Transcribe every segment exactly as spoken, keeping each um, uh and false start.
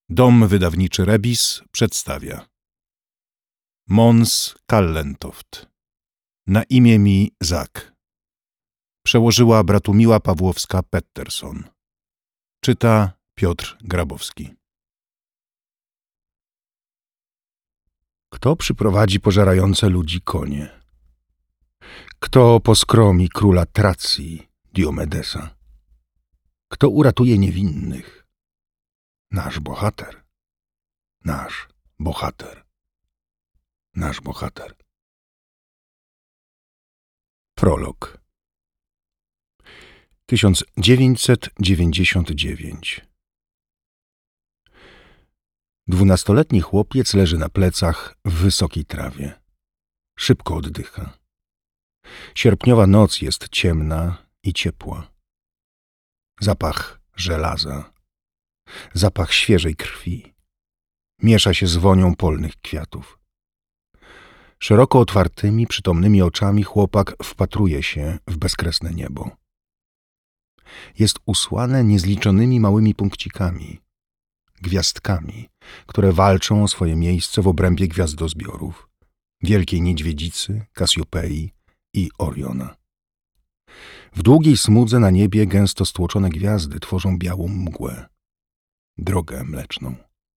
Dom wydawniczy Rebis przedstawia Måns Kallentoft. Na imię mi Zak. Przełożyła Bratumiła Pawłowska-Pettersson. Czyta Piotr Grabowski. Kto przyprowadzi pożerające ludzi konie? Kto poskromi króla Tracji, Diomedesa? Kto uratuje niewinnych? Nasz bohater. Nasz bohater. Nasz bohater. Prolog. tysiąc dziewięćset dziewięćdziesiąty dziewiąty. Dwunastoletni chłopiec leży na plecach w wysokiej trawie. Szybko oddycha. Sierpniowa noc jest ciemna i ciepła. Zapach żelaza, zapach świeżej krwi miesza się z wonią polnych kwiatów. Szeroko otwartymi, przytomnymi oczami chłopak wpatruje się w bezkresne niebo. Jest usłane niezliczonymi małymi punkcikami, gwiazdkami, które walczą o swoje miejsce w obrębie gwiazdozbiorów, Wielkiej Niedźwiedzicy, Kasiopei i Oriona. W długiej smudze na niebie gęsto stłoczone gwiazdy tworzą białą mgłę, drogę mleczną.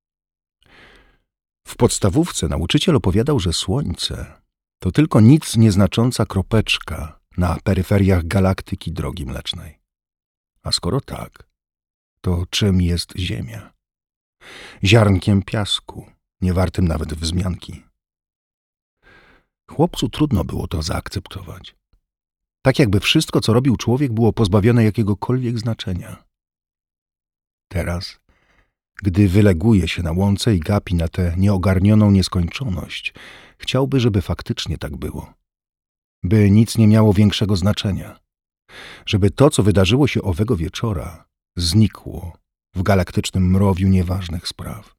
W podstawówce nauczyciel opowiadał, że Słońce to tylko nic nieznacząca kropeczka na peryferiach galaktyki drogi mlecznej. A skoro tak, to czym jest Ziemia? Ziarnkiem piasku, niewartym nawet wzmianki. Chłopcu trudno było to zaakceptować. Tak jakby wszystko, co robił człowiek, było pozbawione jakiegokolwiek znaczenia. Teraz, gdy wyleguje się na łące i gapi na tę nieogarnioną nieskończoność, chciałby, żeby faktycznie tak było. By nic nie miało większego znaczenia. Żeby to, co wydarzyło się owego wieczora, znikło w galaktycznym mrowiu nieważnych spraw.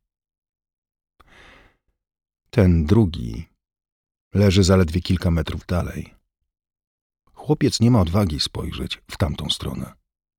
Ten drugi leży zaledwie kilka metrów dalej. Chłopiec nie ma odwagi spojrzeć w tamtą stronę.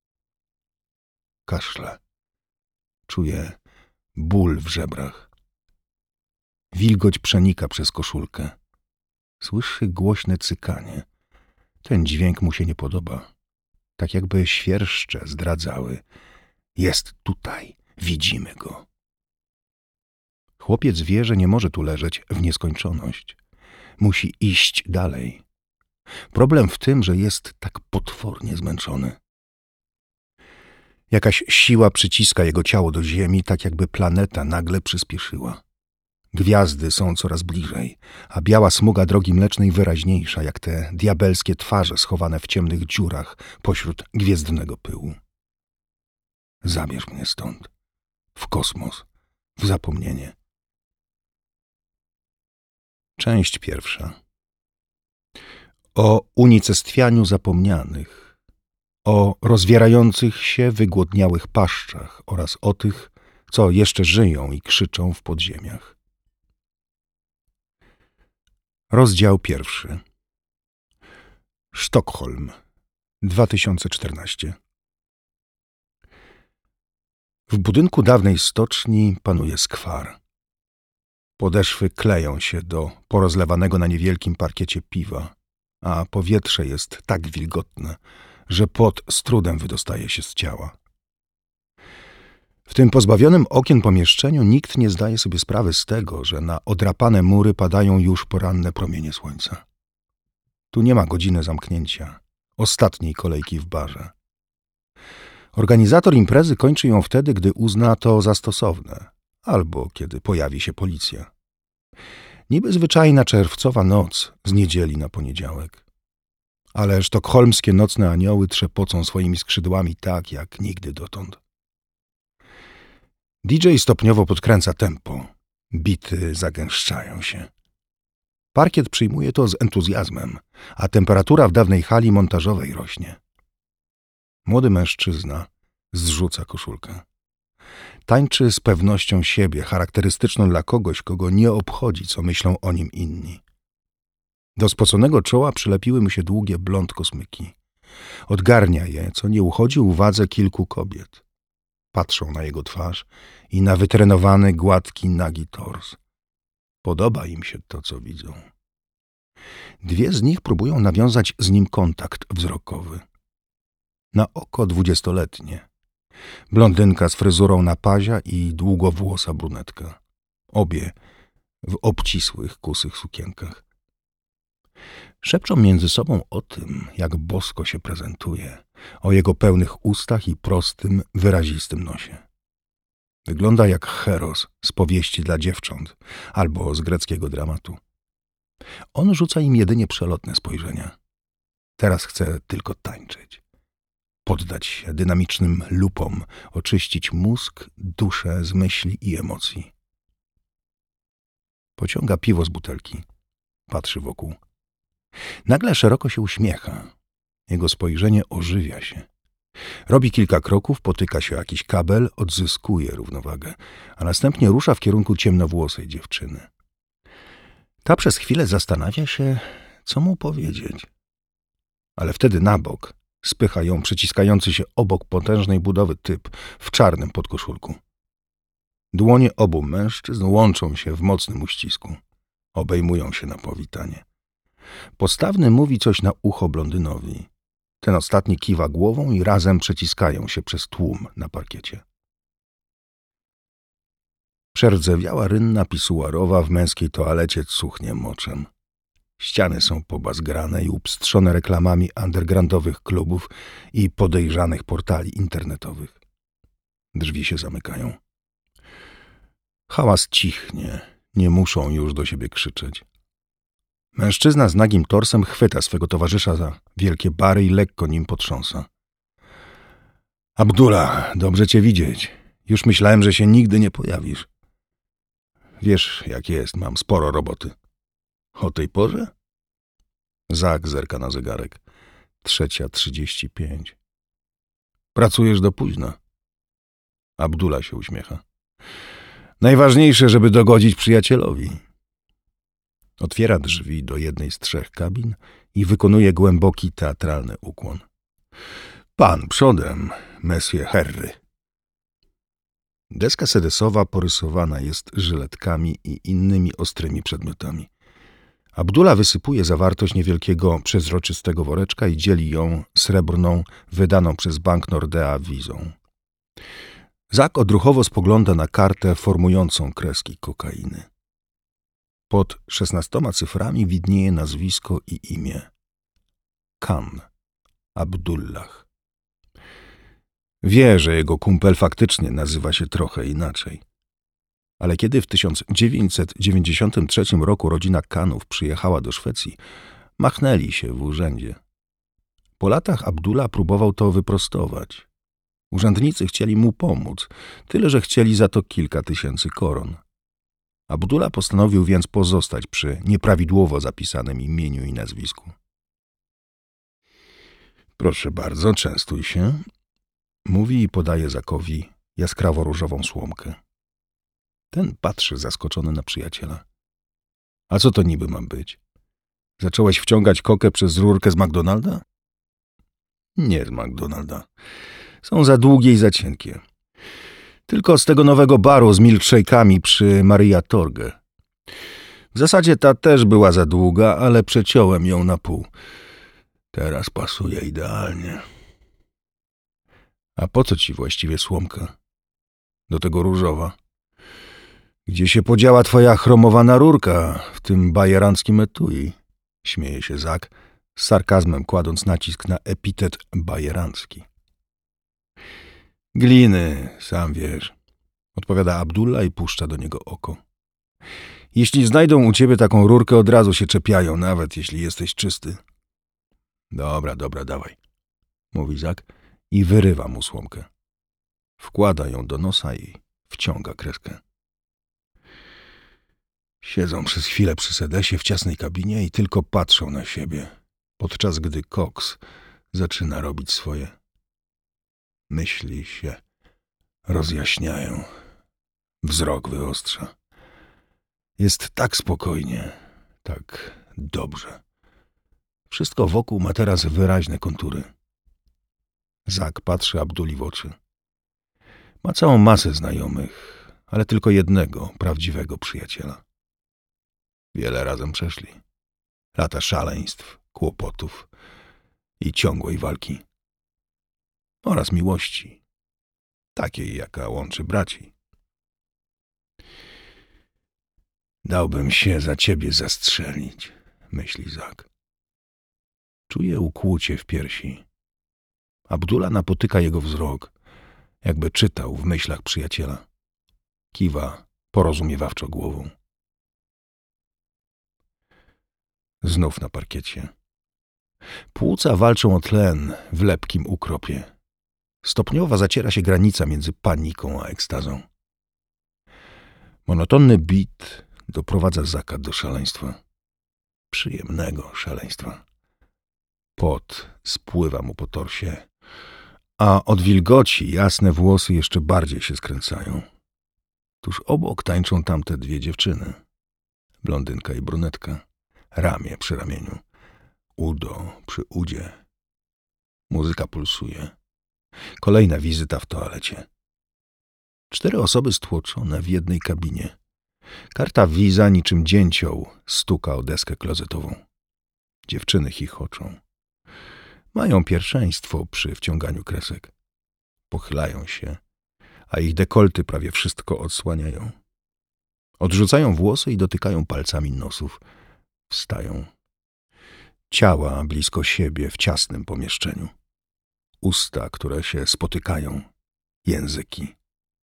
Kaszle. Czuje ból w żebrach. Wilgoć przenika przez koszulkę. Słyszy głośne cykanie. Ten dźwięk mu się nie podoba. Tak jakby świerszcze zdradzały. Jest tutaj, widzimy go. Chłopiec wie, że nie może tu leżeć w nieskończoność. Musi iść dalej. Problem w tym, że jest tak potwornie zmęczony. Jakaś siła przyciska jego ciało do ziemi, tak jakby planeta nagle przyspieszyła. Gwiazdy są coraz bliżej, a biała smuga drogi mlecznej wyraźniejsza, jak te diabelskie twarze schowane w ciemnych dziurach pośród gwiezdnego pyłu. Zabierz mnie stąd, w kosmos, w zapomnienie. Część pierwsza. O unicestwianiu zapomnianych, o rozwierających się wygłodniałych paszczach oraz o tych, co jeszcze żyją i krzyczą w podziemiach. Rozdział pierwszy. Sztokholm, dwa tysiące czternasty. W budynku dawnej stoczni panuje skwar. Podeszwy kleją się do porozlewanego na niewielkim parkiecie piwa, a powietrze jest tak wilgotne, że pot z trudem wydostaje się z ciała. W tym pozbawionym okien pomieszczeniu nikt nie zdaje sobie sprawy z tego, że na odrapane mury padają już poranne promienie słońca. Tu nie ma godziny zamknięcia, ostatniej kolejki w barze. Organizator imprezy kończy ją wtedy, gdy uzna to za stosowne, albo kiedy pojawi się policja. Niby zwyczajna czerwcowa noc z niedzieli na poniedziałek. Ale sztokholmskie nocne anioły trzepocą swoimi skrzydłami tak, jak nigdy dotąd. D J stopniowo podkręca tempo. Bity zagęszczają się. Parkiet przyjmuje to z entuzjazmem, a temperatura w dawnej hali montażowej rośnie. Młody mężczyzna zrzuca koszulkę. Tańczy z pewnością siebie, charakterystyczną dla kogoś, kogo nie obchodzi, co myślą o nim inni. Do spoconego czoła przylepiły mu się długie blond kosmyki. Odgarnia je, co nie uchodzi uwadze kilku kobiet. Patrzą na jego twarz i na wytrenowany, gładki, nagi tors. Podoba im się to, co widzą. Dwie z nich próbują nawiązać z nim kontakt wzrokowy. Na oko dwudziestoletnie. Blondynka z fryzurą na pazia i długowłosa brunetka. Obie w obcisłych, kusych sukienkach. Szepczą między sobą o tym, jak bosko się prezentuje, o jego pełnych ustach i prostym, wyrazistym nosie. Wygląda jak Heros z powieści dla dziewcząt albo z greckiego dramatu. On rzuca im jedynie przelotne spojrzenia. Teraz chce tylko tańczyć. Poddać się dynamicznym lupom, oczyścić mózg, duszę z myśli i emocji. Pociąga piwo z butelki. Patrzy wokół. Nagle szeroko się uśmiecha. Jego spojrzenie ożywia się. Robi kilka kroków, potyka się o jakiś kabel, odzyskuje równowagę, a następnie rusza w kierunku ciemnowłosej dziewczyny. Ta przez chwilę zastanawia się, co mu powiedzieć. Ale wtedy na bok spycha ją przyciskający się obok potężnej budowy typ w czarnym podkoszulku. Dłonie obu mężczyzn łączą się w mocnym uścisku. Obejmują się na powitanie. Postawny mówi coś na ucho blondynowi. Ten ostatni kiwa głową i razem przeciskają się przez tłum na parkiecie. Przerdzewiała rynna pisuarowa w męskiej toalecie cuchnie moczem. Ściany są pobazgrane i upstrzone reklamami undergroundowych klubów i podejrzanych portali internetowych. Drzwi się zamykają. Hałas cichnie, nie muszą już do siebie krzyczeć. Mężczyzna z nagim torsem chwyta swego towarzysza za wielkie bary i lekko nim potrząsa. Abdullah, dobrze cię widzieć. Już myślałem, że się nigdy nie pojawisz. Wiesz, jak jest, mam sporo roboty. O tej porze? Zak zerka na zegarek. Trzecia trzydzieści pięć. Pracujesz do późna. Abdullah się uśmiecha. Najważniejsze, żeby dogodzić przyjacielowi. Otwiera drzwi do jednej z trzech kabin i wykonuje głęboki, teatralny ukłon. Pan przodem, Monsieur Herry. Deska sedesowa porysowana jest żyletkami i innymi ostrymi przedmiotami. Abdullah wysypuje zawartość niewielkiego, przezroczystego woreczka i dzieli ją srebrną, wydaną przez Bank Nordea wizą. Zak odruchowo spogląda na kartę formującą kreski kokainy. Pod szesnastoma cyframi widnieje nazwisko i imię. Khan Abdullah. Wie, że jego kumpel faktycznie nazywa się trochę inaczej. Ale kiedy w tysiąc dziewięćset dziewięćdziesiątym trzecim roku rodzina Khanów przyjechała do Szwecji, machnęli się w urzędzie. Po latach Abdullah próbował to wyprostować. Urzędnicy chcieli mu pomóc, tyle że chcieli za to kilka tysięcy koron. Abdullah postanowił więc pozostać przy nieprawidłowo zapisanym imieniu i nazwisku. Proszę bardzo, częstuj się, mówi i podaje Zakowi jaskrawo-różową słomkę. Ten patrzy zaskoczony na przyjaciela. A co to niby ma być? Zacząłeś wciągać kokę przez rurkę z McDonalda? Nie z McDonalda. Są za długie i za cienkie. Tylko z tego nowego baru z milkshake'ami przy Maria Torge. W zasadzie ta też była za długa, ale przeciąłem ją na pół. Teraz pasuje idealnie. A po co ci właściwie słomka? Do tego różowa. Gdzie się podziała twoja chromowana rurka w tym bajeranckim etui? Śmieje się Zak, z sarkazmem kładąc nacisk na epitet bajerancki. Gliny, sam wiesz, odpowiada Abdullah i puszcza do niego oko. Jeśli znajdą u ciebie taką rurkę, od razu się czepiają, nawet jeśli jesteś czysty. Dobra, dobra, dawaj, mówi Zak i wyrywa mu słomkę. Wkłada ją do nosa i wciąga kreskę. Siedzą przez chwilę przy sedesie w ciasnej kabinie i tylko patrzą na siebie, podczas gdy koks zaczyna robić swoje. Myśli się rozjaśniają. Wzrok wyostrza. Jest tak spokojnie, tak dobrze. Wszystko wokół ma teraz wyraźne kontury. Zak patrzy Abduli w oczy. Ma całą masę znajomych, ale tylko jednego prawdziwego przyjaciela. Wiele razem przeszli. Lata szaleństw, kłopotów i ciągłej walki. Oraz miłości, takiej jaka łączy braci. Dałbym się za ciebie zastrzelić, myśli Zak. Czuje ukłucie w piersi. Abdullah napotyka jego wzrok, jakby czytał w myślach przyjaciela. Kiwa porozumiewawczo głową. Znów na parkiecie. Płuca walczą o tlen w lepkim ukropie. Stopniowo zaciera się granica między paniką a ekstazą. Monotonny beat doprowadza Zaka do szaleństwa. Przyjemnego szaleństwa. Pot spływa mu po torsie, a od wilgoci jasne włosy jeszcze bardziej się skręcają. Tuż obok tańczą tamte dwie dziewczyny. Blondynka i brunetka. Ramię przy ramieniu. Udo przy udzie. Muzyka pulsuje. Kolejna wizyta w toalecie. Cztery osoby stłoczone w jednej kabinie. Karta wiza niczym dzięcioł stuka o deskę klozetową. Dziewczyny chichoczą. Mają pierwszeństwo przy wciąganiu kresek. Pochylają się, a ich dekolty prawie wszystko odsłaniają. Odrzucają włosy i dotykają palcami nosów. Wstają. Ciała blisko siebie w ciasnym pomieszczeniu. Usta, które się spotykają. Języki.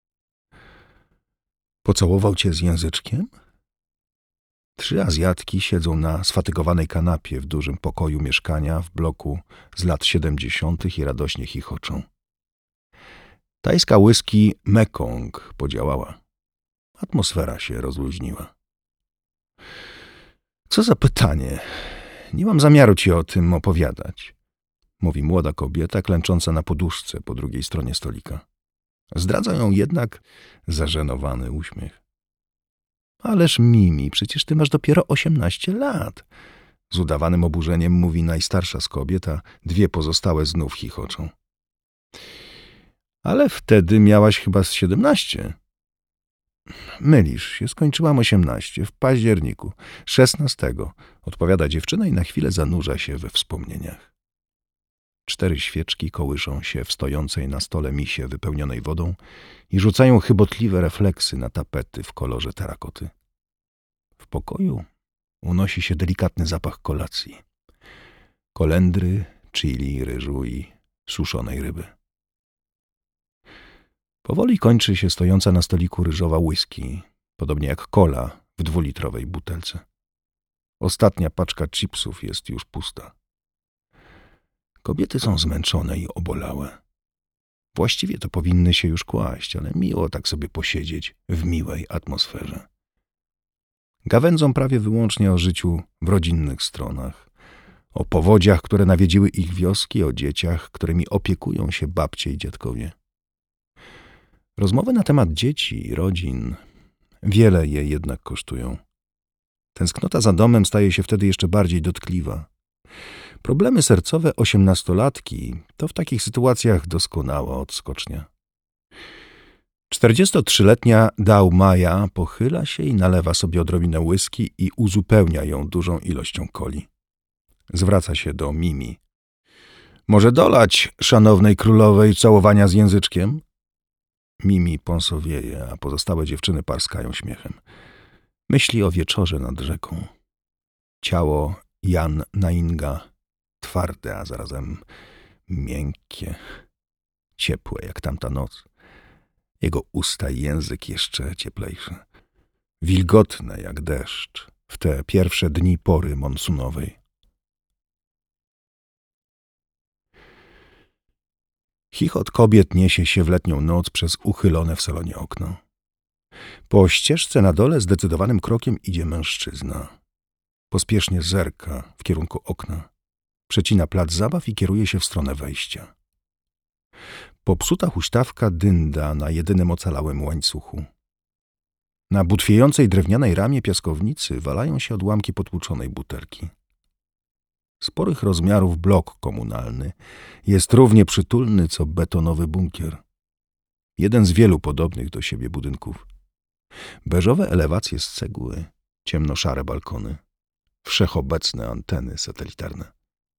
Pocałował cię z języczkiem? Trzy Azjatki siedzą na sfatygowanej kanapie w dużym pokoju mieszkania w bloku z lat siedemdziesiątych i radośnie chichoczą. Tajska whisky Mekong podziałała. Atmosfera się rozluźniła. Co za pytanie. Nie mam zamiaru ci o tym opowiadać, mówi młoda kobieta klęcząca na poduszce po drugiej stronie stolika. Zdradza ją jednak zażenowany uśmiech. Ależ Mimi, przecież ty masz dopiero osiemnaście lat. Z udawanym oburzeniem mówi najstarsza z kobiet, a dwie pozostałe znów chichoczą. Ale wtedy miałaś chyba z siedemnaście. Mylisz się, skończyłam osiemnaście w październiku, szesnastego, odpowiada dziewczyna i na chwilę zanurza się we wspomnieniach. Cztery świeczki kołyszą się w stojącej na stole misie wypełnionej wodą i rzucają chybotliwe refleksy na tapety w kolorze terakoty. W pokoju unosi się delikatny zapach kolacji. Kolendry, chili, ryżu i suszonej ryby. Powoli kończy się stojąca na stoliku ryżowa whisky, podobnie jak cola w dwulitrowej butelce. Ostatnia paczka chipsów jest już pusta. Kobiety są zmęczone i obolałe. Właściwie to powinny się już kłaść, ale miło tak sobie posiedzieć w miłej atmosferze. Gawędzą prawie wyłącznie o życiu w rodzinnych stronach, o powodziach, które nawiedziły ich wioski, o dzieciach, którymi opiekują się babcie i dziadkowie. Rozmowy na temat dzieci i rodzin wiele je jednak kosztują. Tęsknota za domem staje się wtedy jeszcze bardziej dotkliwa. Problemy sercowe osiemnastolatki to w takich sytuacjach doskonała odskocznia. Czterdziestotrzyletnia Dao Maja pochyla się i nalewa sobie odrobinę whisky i uzupełnia ją dużą ilością coli. Zwraca się do Mimi. Może dolać szanownej królowej całowania z języczkiem? Mimi pąsowieje, a pozostałe dziewczyny parskają śmiechem. Myśli o wieczorze nad rzeką. Ciało Jan Nainga, twarde, a zarazem miękkie, ciepłe jak tamta noc. Jego usta i język jeszcze cieplejsze. Wilgotne jak deszcz w te pierwsze dni pory monsunowej. Chichot kobiet niesie się w letnią noc przez uchylone w salonie okno. Po ścieżce na dole zdecydowanym krokiem idzie mężczyzna. Pospiesznie zerka w kierunku okna. Przecina plac zabaw i kieruje się w stronę wejścia. Popsuta huśtawka dynda na jedynym ocalałym łańcuchu. Na butwiejącej drewnianej ramie piaskownicy walają się odłamki potłuczonej butelki. Sporych rozmiarów blok komunalny jest równie przytulny co betonowy bunkier. Jeden z wielu podobnych do siebie budynków. Beżowe elewacje z cegły, ciemnoszare balkony, wszechobecne anteny satelitarne.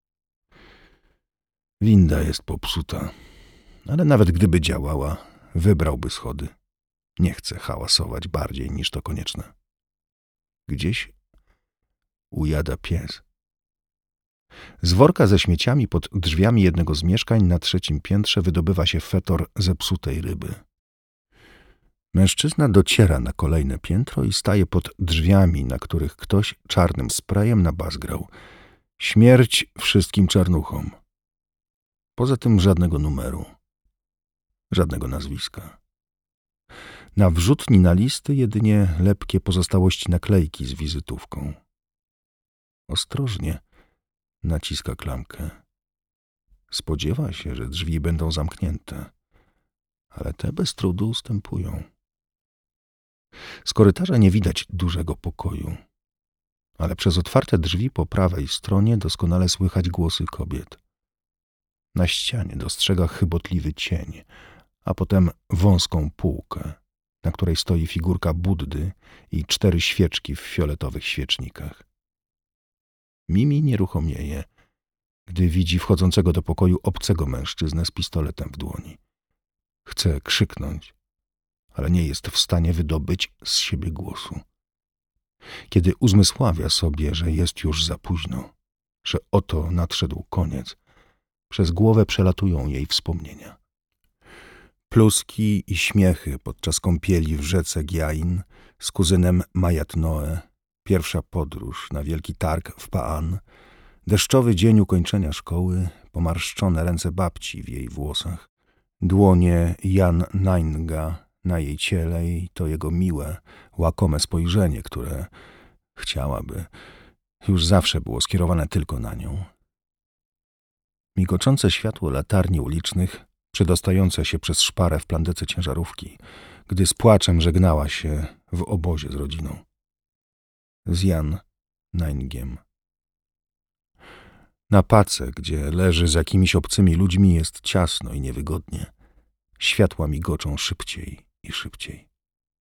Winda jest popsuta, ale nawet gdyby działała, wybrałby schody. Nie chce hałasować bardziej niż to konieczne. Gdzieś ujada pies. Z worka ze śmieciami pod drzwiami jednego z mieszkań na trzecim piętrze wydobywa się fetor zepsutej ryby. Mężczyzna dociera na kolejne piętro i staje pod drzwiami, na których ktoś czarnym sprayem nabazgrał: śmierć wszystkim czarnuchom. Poza tym żadnego numeru, żadnego nazwiska. Na wrzutni na listy jedynie lepkie pozostałości naklejki z wizytówką. Ostrożnie naciska klamkę. Spodziewa się, że drzwi będą zamknięte, ale te bez trudu ustępują. Z korytarza nie widać dużego pokoju, ale przez otwarte drzwi po prawej stronie doskonale słychać głosy kobiet. Na ścianie dostrzega chybotliwy cień, a potem wąską półkę, na której stoi figurka Buddy i cztery świeczki w fioletowych świecznikach. Mimi nieruchomieje, gdy widzi wchodzącego do pokoju obcego mężczyznę z pistoletem w dłoni. Chce krzyknąć, ale nie jest w stanie wydobyć z siebie głosu. Kiedy uzmysławia sobie, że jest już za późno, że oto nadszedł koniec, przez głowę przelatują jej wspomnienia. Pluski i śmiechy podczas kąpieli w rzece Giain z kuzynem Mayat Noe, pierwsza podróż na wielki targ w Pa'an, deszczowy dzień ukończenia szkoły, pomarszczone ręce babci w jej włosach, dłonie Jan Nainga na jej ciele i to jego miłe, łakome spojrzenie, które chciałaby, już zawsze było skierowane tylko na nią. Migoczące światło latarni ulicznych, przedostające się przez szparę w plandece ciężarówki, gdy z płaczem żegnała się w obozie z rodziną. Z Jan Naingiem. Na pace, gdzie leży z jakimiś obcymi ludźmi, jest ciasno i niewygodnie. Światła migoczą szybciej i szybciej.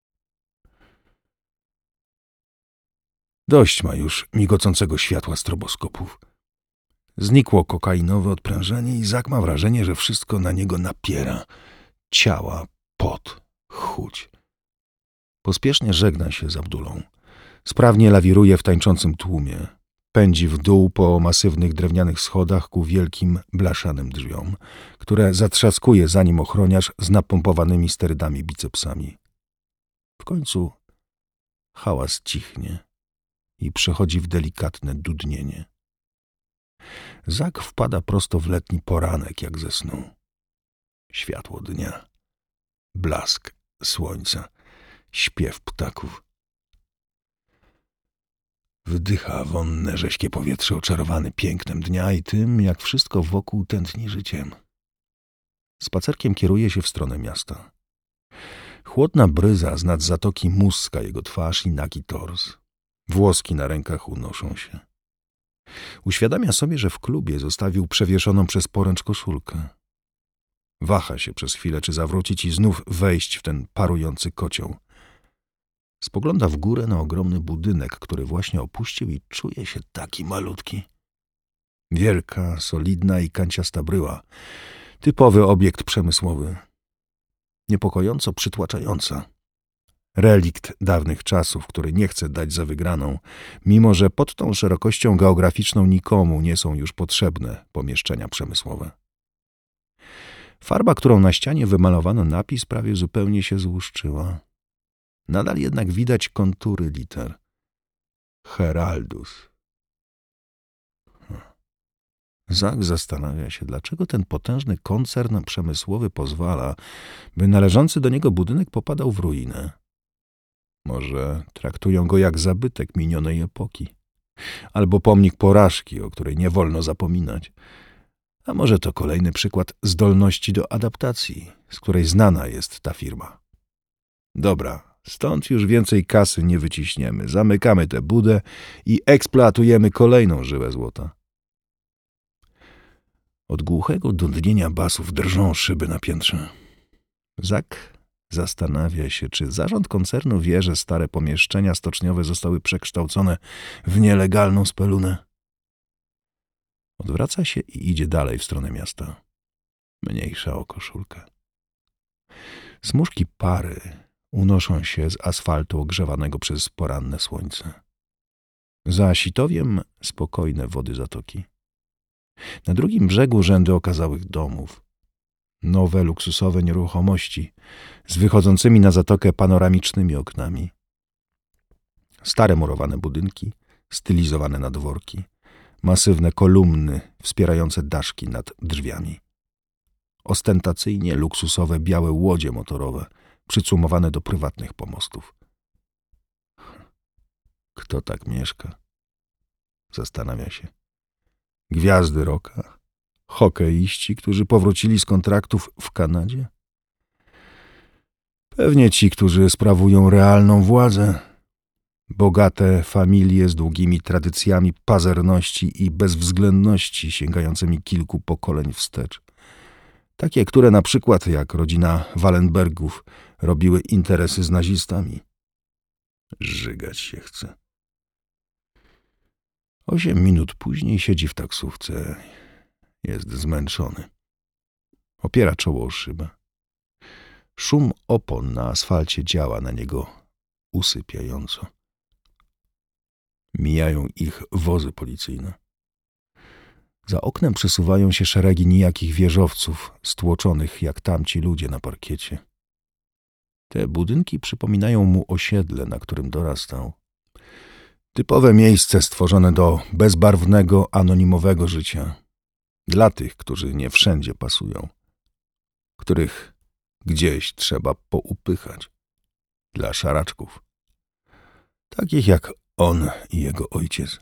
Dość ma już migocącego światła stroboskopów. Znikło kokainowe odprężenie i Zak ma wrażenie, że wszystko na niego napiera. Ciała, pot, chuć. Pospiesznie żegna się z Abdulą. Sprawnie lawiruje w tańczącym tłumie. Pędzi w dół po masywnych drewnianych schodach ku wielkim blaszanym drzwiom, które zatrzaskuje za nim ochroniarz z napompowanymi sterydami bicepsami. W końcu hałas cichnie i przechodzi w delikatne dudnienie. Zak wpada prosto w letni poranek, jak ze snu. Światło dnia, blask słońca, śpiew ptaków. Wdycha wonne, rześkie powietrze oczarowany pięknem dnia i tym, jak wszystko wokół tętni życiem. Spacerkiem kieruje się w stronę miasta. Chłodna bryza z nad zatoki muska jego twarz i nagi tors. Włoski na rękach unoszą się. Uświadamia sobie, że w klubie zostawił przewieszoną przez poręcz koszulkę. Waha się przez chwilę, czy zawrócić i znów wejść w ten parujący kocioł. Spogląda w górę na ogromny budynek, który właśnie opuścił i czuje się taki malutki. Wielka, solidna i kanciasta bryła. Typowy obiekt przemysłowy. Niepokojąco przytłaczająca. Relikt dawnych czasów, który nie chce dać za wygraną, mimo że pod tą szerokością geograficzną nikomu nie są już potrzebne pomieszczenia przemysłowe. Farba, którą na ścianie wymalowano napis, prawie zupełnie się złuszczyła. Nadal jednak widać kontury liter. Heraldus. Zak zastanawia się, dlaczego ten potężny koncern przemysłowy pozwala, by należący do niego budynek popadał w ruinę. Może traktują go jak zabytek minionej epoki, albo pomnik porażki, o której nie wolno zapominać. A może to kolejny przykład zdolności do adaptacji, z której znana jest ta firma. Dobra, stąd już więcej kasy nie wyciśniemy. Zamykamy tę budę i eksploatujemy kolejną żyłę złota. Od głuchego dudnienia basów drżą szyby na piętrze. Zak zastanawia się, czy zarząd koncernu wie, że stare pomieszczenia stoczniowe zostały przekształcone w nielegalną spelunę. Odwraca się i idzie dalej w stronę miasta. Mniejsza o koszulkę. Smużki pary unoszą się z asfaltu ogrzewanego przez poranne słońce. Za sitowiem spokojne wody zatoki. Na drugim brzegu rzędy okazałych domów. Nowe, luksusowe nieruchomości z wychodzącymi na zatokę panoramicznymi oknami. Stare murowane budynki, stylizowane na dworki, masywne kolumny wspierające daszki nad drzwiami. Ostentacyjnie luksusowe białe łodzie motorowe przycumowane do prywatnych pomostów. Kto tak mieszka? Zastanawia się. Gwiazdy rocka, hokeiści, którzy powrócili z kontraktów w Kanadzie? Pewnie ci, którzy sprawują realną władzę. Bogate familie z długimi tradycjami pazerności i bezwzględności sięgającymi kilku pokoleń wstecz. Takie, które na przykład, jak rodzina Wallenbergów, robiły interesy z nazistami. Żygać się chce. Osiem minut później siedzi w taksówce. Jest zmęczony. Opiera czoło o szybę. Szum opon na asfalcie działa na niego usypiająco. Mijają ich wozy policyjne. Za oknem przesuwają się szeregi nijakich wieżowców, stłoczonych jak tamci ludzie na parkiecie. Te budynki przypominają mu osiedle, na którym dorastał. Typowe miejsce stworzone do bezbarwnego, anonimowego życia. Dla tych, którzy nie wszędzie pasują. Których gdzieś trzeba poupychać. Dla szaraczków. Takich jak on i jego ojciec.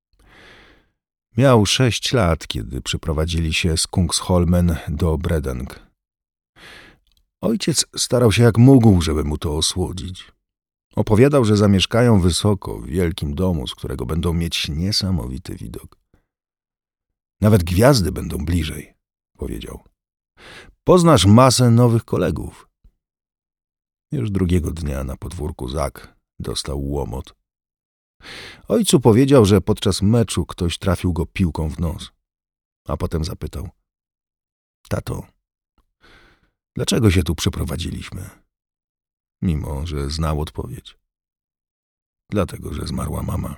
Miał sześć lat, kiedy przyprowadzili się z Kungsholmen do Bredeng. Ojciec starał się jak mógł, żeby mu to osłodzić. Opowiadał, że zamieszkają wysoko, w wielkim domu, z którego będą mieć niesamowity widok. Nawet gwiazdy będą bliżej, powiedział. Poznasz masę nowych kolegów. Już drugiego dnia na podwórku Zak dostał łomot. Ojcu powiedział, że podczas meczu ktoś trafił go piłką w nos, a potem zapytał. Tato, dlaczego się tu przeprowadziliśmy? Mimo że znał odpowiedź. Dlatego, że zmarła mama.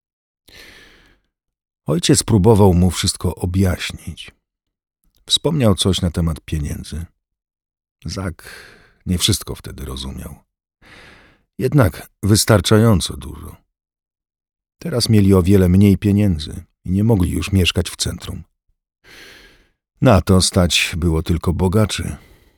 Ojciec próbował mu wszystko objaśnić. Wspomniał coś na temat pieniędzy. Zak nie wszystko wtedy rozumiał. Jednak wystarczająco dużo. Teraz mieli o wiele mniej pieniędzy i nie mogli już mieszkać w centrum. Na to stać było tylko bogaczy.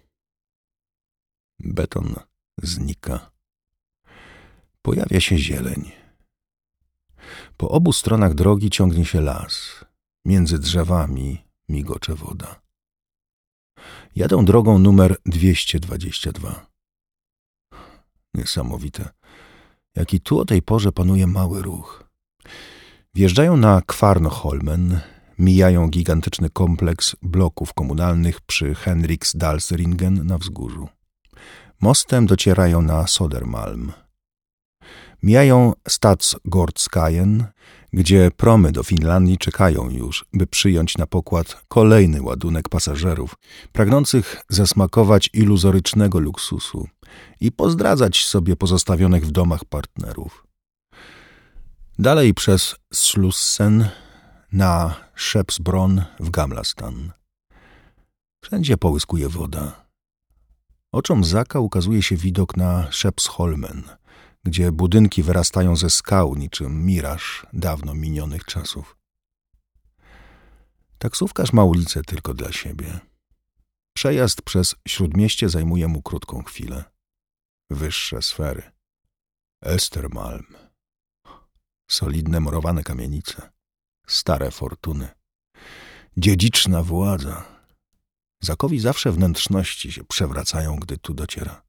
Beton znika. Pojawia się zieleń. Po obu stronach drogi ciągnie się las. Między drzewami migocze woda. Jadą drogą numer dwieście dwadzieścia dwa. Niesamowite, jaki tu o tej porze panuje mały ruch. Wjeżdżają na Kvarnholmen, mijają gigantyczny kompleks bloków komunalnych przy Henriksdalsringen na wzgórzu. Mostem docierają na Sodermalm. Mijają Stadsgårdskajen, gdzie promy do Finlandii czekają już, by przyjąć na pokład kolejny ładunek pasażerów, pragnących zasmakować iluzorycznego luksusu i pozdradzać sobie pozostawionych w domach partnerów. Dalej przez Slussen na Skeppsbron w Gamlastan. Wszędzie połyskuje woda. Oczom Zaka ukazuje się widok na Skeppsholmen, gdzie budynki wyrastają ze skał niczym miraż dawno minionych czasów. Taksówkarz ma ulicę tylko dla siebie. Przejazd przez śródmieście zajmuje mu krótką chwilę. Wyższe sfery. Östermalm. Solidne murowane kamienice. Stare fortuny. Dziedziczna władza. Zakowi zawsze wnętrzności się przewracają, gdy tu dociera.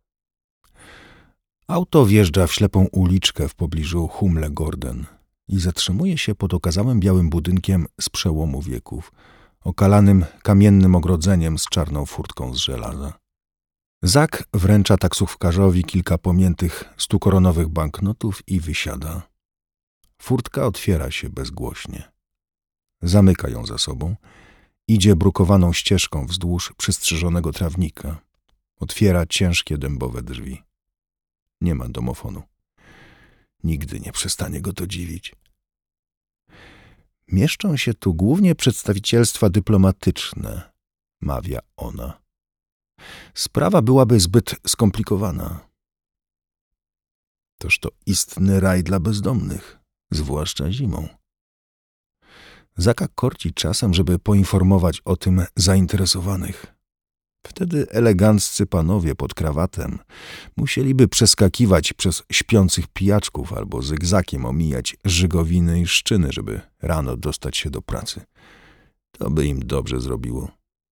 Auto wjeżdża w ślepą uliczkę w pobliżu Humlegården i zatrzymuje się pod okazałym białym budynkiem z przełomu wieków, okalanym kamiennym ogrodzeniem z czarną furtką z żelaza. Zak wręcza taksówkarzowi kilka pomiętych stukoronowych banknotów i wysiada. Furtka otwiera się bezgłośnie. Zamyka ją za sobą. Idzie brukowaną ścieżką wzdłuż przystrzyżonego trawnika. Otwiera ciężkie dębowe drzwi. Nie ma domofonu. Nigdy nie przestanie go to dziwić. Mieszczą się tu głównie przedstawicielstwa dyplomatyczne, mawia ona. Sprawa byłaby zbyt skomplikowana. Toż to istny raj dla bezdomnych, zwłaszcza zimą. Zaka korci czasem, żeby poinformować o tym zainteresowanych. Wtedy eleganccy panowie pod krawatem musieliby przeskakiwać przez śpiących pijaczków albo zygzakiem omijać żygowiny i szczyny, żeby rano dostać się do pracy. To by im dobrze zrobiło.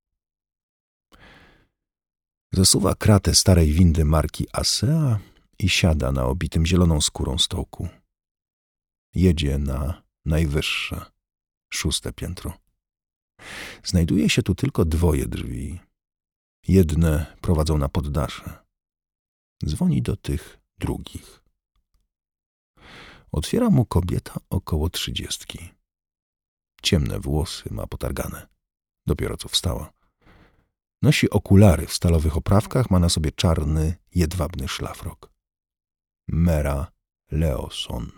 Zasuwa kratę starej windy marki Asea i siada na obitym zieloną skórą stołku. Jedzie na najwyższe, szóste piętro. Znajduje się tu tylko dwoje drzwi. Jedne prowadzą na poddasze. Dzwoni do tych drugich. Otwiera mu kobieta około trzydziestki. Ciemne włosy ma potargane. Dopiero co wstała. Nosi okulary w stalowych oprawkach, ma na sobie czarny, jedwabny szlafrok. Mera Leoson.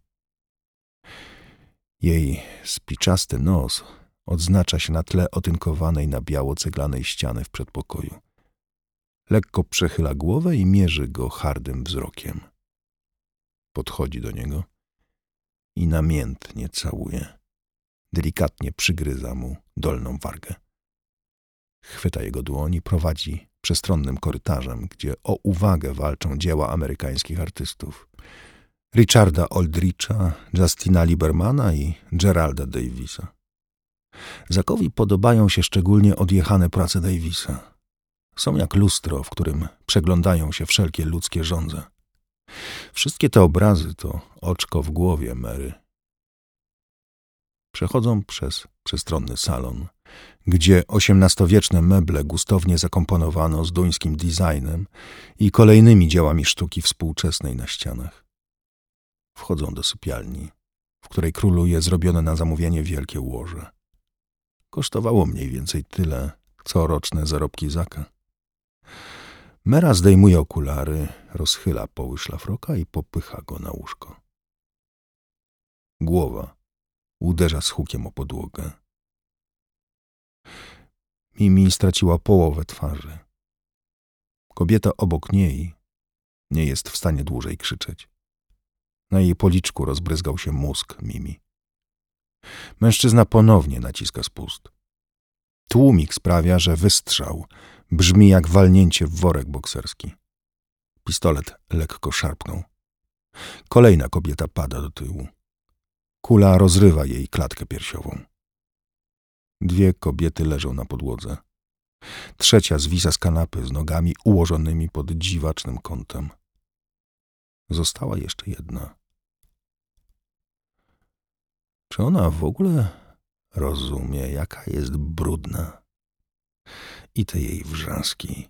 Jej spiczasty nos odznacza się na tle otynkowanej na biało ceglanej ściany w przedpokoju. Lekko przechyla głowę i mierzy go hardym wzrokiem. Podchodzi do niego i namiętnie całuje. Delikatnie przygryza mu dolną wargę. Chwyta jego dłoń i prowadzi przestronnym korytarzem, gdzie o uwagę walczą dzieła amerykańskich artystów. Richarda Aldricha, Justina Liebermana i Geralda Davisa. Zakowi podobają się szczególnie odjechane prace Davisa. Są jak lustro, w którym przeglądają się wszelkie ludzkie żądze. Wszystkie te obrazy to oczko w głowie Mary. Przechodzą przez przestronny salon, gdzie osiemnastowieczne meble gustownie zakomponowano z duńskim designem i kolejnymi dziełami sztuki współczesnej na ścianach. Wchodzą do sypialni, w której króluje zrobione na zamówienie wielkie łoże. Kosztowało mniej więcej tyle, co roczne zarobki Zaka. Mera zdejmuje okulary, rozchyla poły szlafroka i popycha go na łóżko. Głowa uderza z hukiem o podłogę. Mimi straciła połowę twarzy. Kobieta obok niej nie jest w stanie dłużej krzyczeć. Na jej policzku rozbryzgał się mózg Mimi. Mężczyzna ponownie naciska spust. Tłumik sprawia, że wystrzał brzmi jak walnięcie w worek bokserski. Pistolet lekko szarpnął. Kolejna kobieta pada do tyłu. Kula rozrywa jej klatkę piersiową. Dwie kobiety leżą na podłodze. Trzecia zwisa z kanapy z nogami ułożonymi pod dziwacznym kątem. Została jeszcze jedna. Czy ona w ogóle rozumie, jaka jest brudna? I te jej wrzaski.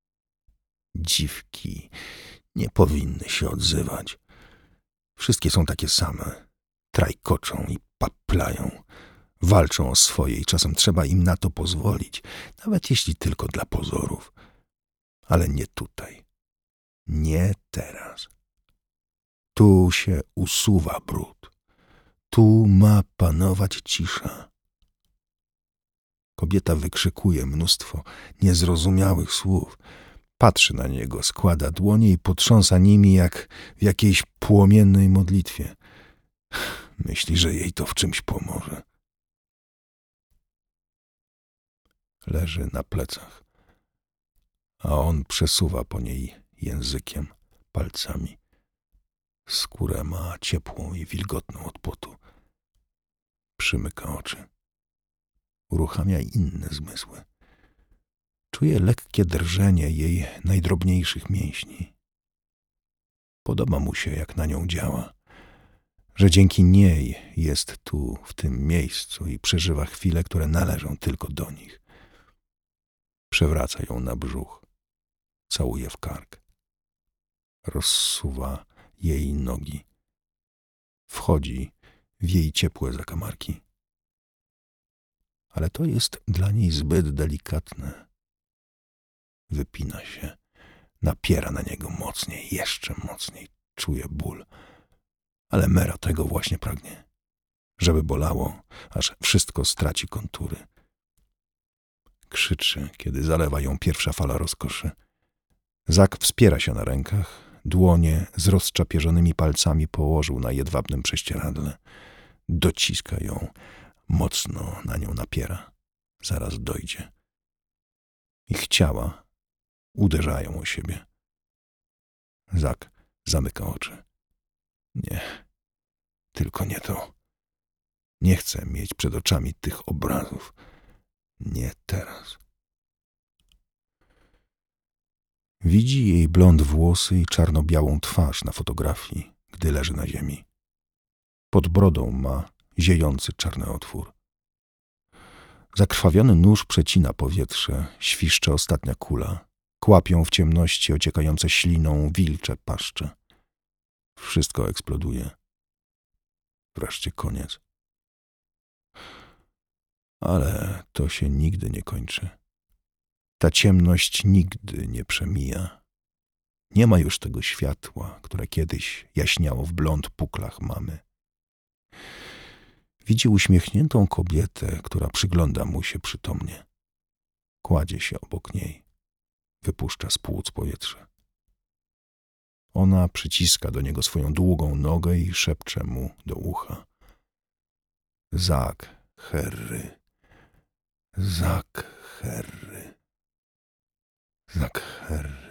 Dziwki nie powinny się odzywać. Wszystkie są takie same. Trajkoczą i paplają. Walczą o swoje i czasem trzeba im na to pozwolić, nawet jeśli tylko dla pozorów. Ale nie tutaj. Nie teraz. Tu się usuwa brud. Tu ma panować cisza. Kobieta wykrzykuje mnóstwo niezrozumiałych słów. Patrzy na niego, składa dłonie i potrząsa nimi jak w jakiejś płomiennej modlitwie. Myśli, że jej to w czymś pomoże. Leży na plecach, a on przesuwa po niej językiem, palcami. Skórę ma ciepłą i wilgotną od potu. Przymyka oczy. Uruchamia inne zmysły. Czuje lekkie drżenie jej najdrobniejszych mięśni. Podoba mu się, jak na nią działa, że dzięki niej jest tu, w tym miejscu i przeżywa chwile, które należą tylko do nich. Przewraca ją na brzuch. całuje w kark. Rozsuwa jej nogi. Wchodzi w jej ciepłe zakamarki. Ale to jest dla niej zbyt delikatne. Wypina się, napiera na niego mocniej, jeszcze mocniej. Czuje ból. Ale Mera tego właśnie pragnie. Żeby bolało, aż wszystko straci kontury. Krzyczy, kiedy zalewa ją pierwsza fala rozkoszy. Zak wspiera się na rękach, dłonie z rozczapierzonymi palcami położył na jedwabnym prześcieradle. Dociska ją, mocno na nią napiera. Zaraz dojdzie. Ich ciała uderzają o siebie. Zak zamyka oczy. Nie, tylko nie to. Nie chcę mieć przed oczami tych obrazów. Nie teraz. Widzi jej blond włosy i czarno-białą twarz na fotografii, gdy leży na ziemi. Pod brodą ma ziejący czarny otwór. Zakrwawiony nóż przecina powietrze, świszcze ostatnia kula. Kłapią w ciemności ociekające śliną wilcze paszcze. Wszystko eksploduje. Wreszcie koniec. Ale to się nigdy nie kończy. Ta ciemność nigdy nie przemija. Nie ma już tego światła, które kiedyś jaśniało w blond puklach mamy. Widzi uśmiechniętą kobietę, która przygląda mu się przytomnie. Kładzie się obok niej. Wypuszcza z płuc powietrze. Ona przyciska do niego swoją długą nogę i szepcze mu do ucha. Zak Herry. Zak Herry. Zak Herry.